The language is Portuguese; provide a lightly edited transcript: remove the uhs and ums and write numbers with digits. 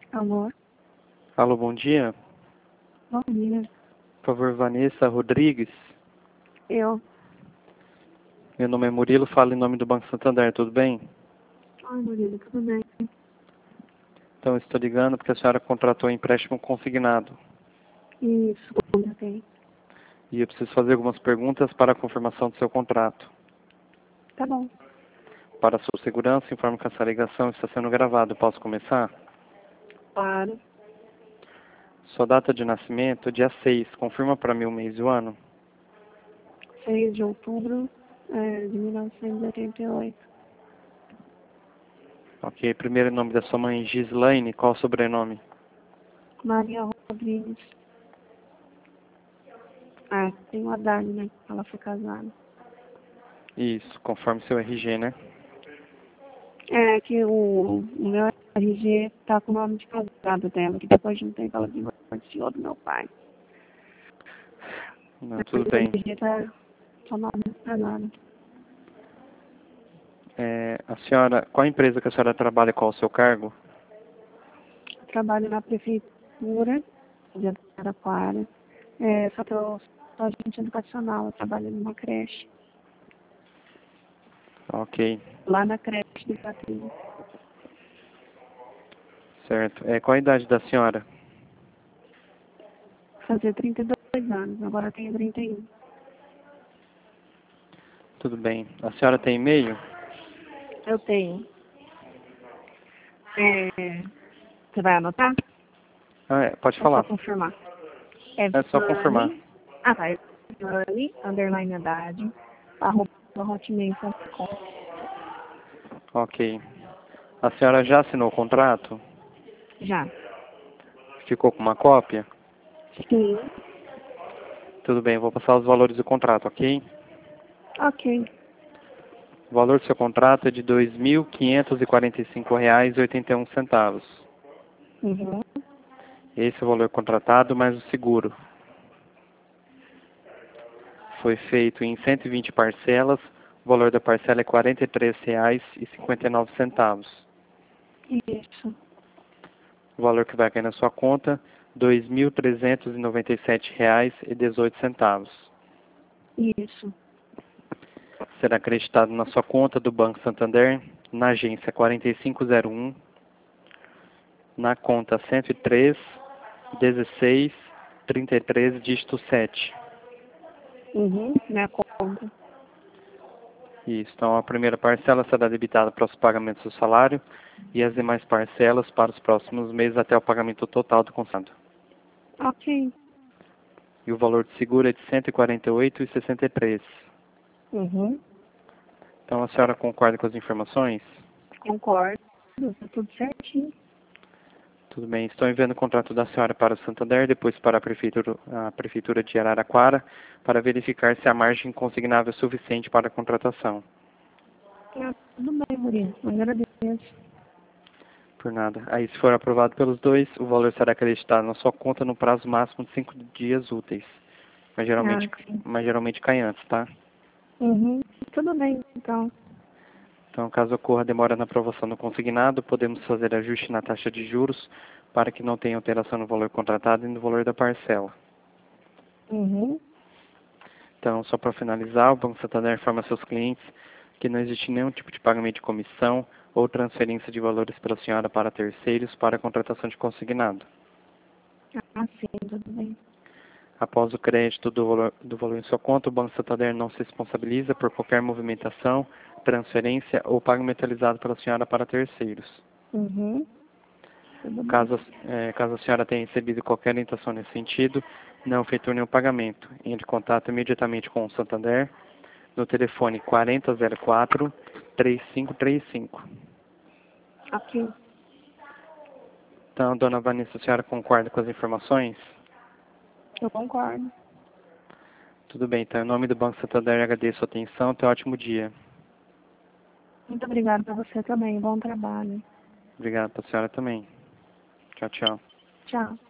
Alô? Alô, bom dia. Bom dia. Por favor, Vanessa Rodrigues. Eu. Meu nome é Murilo, falo em nome do Banco Santander, tudo bem? Oi, Murilo, tudo bem? Então, eu estou ligando porque a senhora contratou um empréstimo consignado. Isso, contratei. E eu preciso fazer algumas perguntas para a confirmação do seu contrato. Tá bom. Para a sua segurança, informo que essa ligação está sendo gravada. Posso começar? Claro. Sua data de nascimento, dia 6. Confirma para mim o mês e o ano. 6 de outubro de 1988. Ok. Primeiro nome da sua mãe, Gislaine. Qual o sobrenome? Maria Rodrigues. Tem o Haddad, né? Ela foi casada. Isso, conforme seu RG, né? É que o meu RG tá com o nome de casado dela, que depois de um tempo ela divorciou do meu pai. Não, Mas tudo o bem. RG tá com o nome de casado. A senhora, qual empresa que a senhora trabalha, qual o seu cargo? Trabalho na prefeitura de Araraquara. Só que eu sou agente educacional, eu trabalho numa creche. Ok, Lá na creche do Patrulho. certo. Qual a idade da senhora? Fazer 32 anos, agora eu tenho 31. Tudo bem. A senhora tem e-mail? Eu tenho. Você vai anotar? Pode É só falar. confirmar. É É só confirmar. Vani. Tá. É Vani, underline Haddad, arroba hotmail.com. Ok. A senhora já assinou o contrato? Já. Ficou com uma cópia? Sim. Tudo bem, eu vou passar os valores do contrato, ok? Ok. O valor do seu contrato é de R$ 2.545,81. Uhum. Esse é o valor contratado mais o seguro. Foi feito em 120 parcelas. O valor da parcela é R$ 43,59. Isso. O valor que vai cair na sua conta, R$ 2.397,18. Isso. Será acreditado na sua conta do Banco Santander, na agência 4501, na conta 103 16 33, dígito 7. Uhum. Minha conta. Isso. Então, a primeira parcela será debitada para os pagamentos do salário e as demais parcelas para os próximos meses até o pagamento total do contrato. Ok. E o valor de seguro é de R$ 148,63. Uhum. Então, a senhora concorda com as informações? Concordo. Tá tudo certinho. Tudo bem. Estou enviando o contrato da senhora para o Santander, depois para a prefeitura de Araraquara, para verificar se a margem consignável é suficiente para a contratação. Tudo bem, Murilo. Agradeço. Por nada. Aí, se for aprovado pelos dois, o valor será acreditado na sua conta no prazo máximo de 5 dias úteis. Mas Sim. geralmente cai antes, tá? Uhum. Tudo bem, então. Então, caso ocorra demora na aprovação do consignado, podemos fazer ajuste na taxa de juros para que não tenha alteração no valor contratado e no valor da parcela. Uhum. Então, só para finalizar, o Banco Santander informa seus clientes que não existe nenhum tipo de pagamento de comissão ou transferência de valores pela senhora para terceiros para a contratação de consignado. Sim, tudo bem. Após o crédito do valor em sua conta, o Banco Santander não se responsabiliza por qualquer movimentação, transferência ou pagamento realizado pela senhora para terceiros. Uhum. Tudo bem. Caso a senhora tenha recebido qualquer orientação nesse sentido, não efetue nenhum pagamento. Entre em contato imediatamente com o Santander no telefone 4004-3535. Ok. Então, dona Vanessa, a senhora concorda com as informações? Eu concordo. Tudo bem, então, em nome do Banco Santander, agradeço a atenção. Tenha um ótimo dia. Muito obrigada para você também. Bom trabalho. Obrigado para a senhora também. Tchau, tchau. Tchau.